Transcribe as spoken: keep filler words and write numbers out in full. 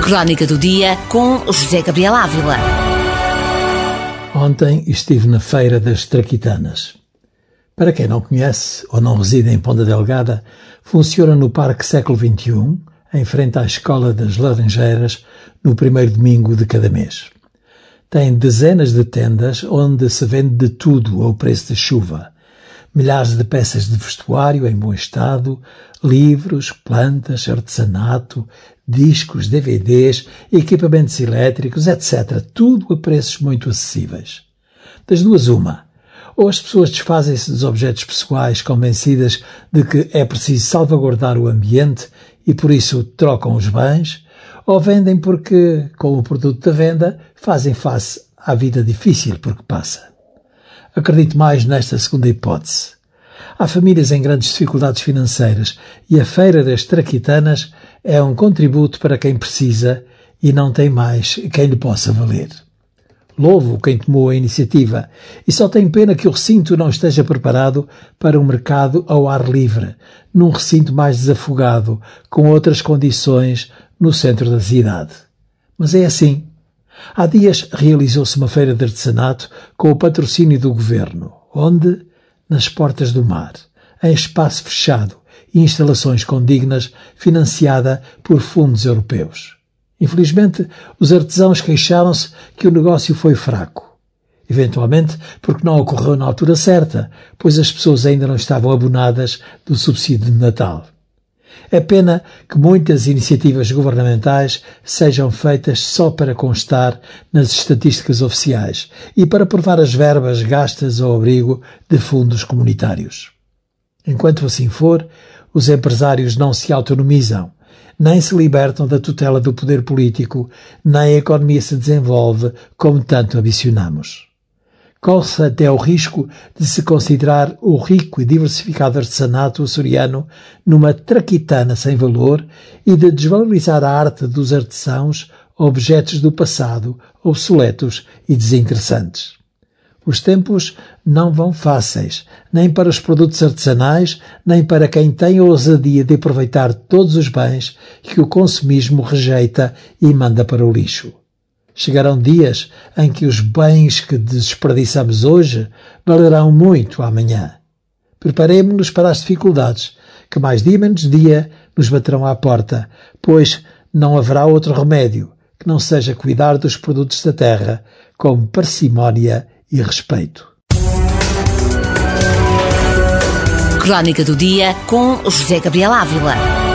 Crónica do Dia com José Gabriel Ávila. Ontem estive na Feira das Traquitanas. Para quem não conhece ou não reside em Ponta Delgada, funciona no Parque Século vinte e um, em frente à Escola das Laranjeiras, no primeiro domingo de cada mês. Tem dezenas de tendas onde se vende de tudo ao preço de chuva. Milhares de peças de vestuário em bom estado, livros, plantas, artesanato, discos, D V Ds, equipamentos elétricos, etcétera. Tudo a preços muito acessíveis. Das duas uma. Ou as pessoas desfazem-se dos objetos pessoais convencidas de que é preciso salvaguardar o ambiente e por isso trocam os bens, ou vendem porque, com o produto da venda, fazem face à vida difícil por que passa. Acredito mais nesta segunda hipótese. Há famílias em grandes dificuldades financeiras e a Feira das Traquitanas é um contributo para quem precisa e não tem mais quem lhe possa valer. Louvo quem tomou a iniciativa e só tenho pena que o recinto não esteja preparado para um mercado ao ar livre, num recinto mais desafogado, com outras condições no centro da cidade. Mas é assim. Há dias realizou-se uma feira de artesanato com o patrocínio do governo, onde, nas portas do mar, em espaço fechado e instalações condignas, financiada por fundos europeus. Infelizmente, os artesãos queixaram-se que o negócio foi fraco. Eventualmente, porque não ocorreu na altura certa, pois as pessoas ainda não estavam abonadas do subsídio de Natal. É pena que muitas iniciativas governamentais sejam feitas só para constar nas estatísticas oficiais e para provar as verbas gastas ao abrigo de fundos comunitários. Enquanto assim for, os empresários não se autonomizam, nem se libertam da tutela do poder político, nem a economia se desenvolve como tanto ambicionamos. Corre-se até o risco de se considerar o rico e diversificado artesanato açoriano numa traquitana sem valor e de desvalorizar a arte dos artesãos, objetos do passado, obsoletos e desinteressantes. Os tempos não vão fáceis, nem para os produtos artesanais, nem para quem tem a ousadia de aproveitar todos os bens que o consumismo rejeita e manda para o lixo. Chegarão dias em que os bens que desperdiçamos hoje valerão muito amanhã. Preparemo-nos para as dificuldades, que mais dia menos dia nos baterão à porta, pois não haverá outro remédio que não seja cuidar dos produtos da terra com parcimónia e respeito. Crónica do Dia com José Gabriel Ávila.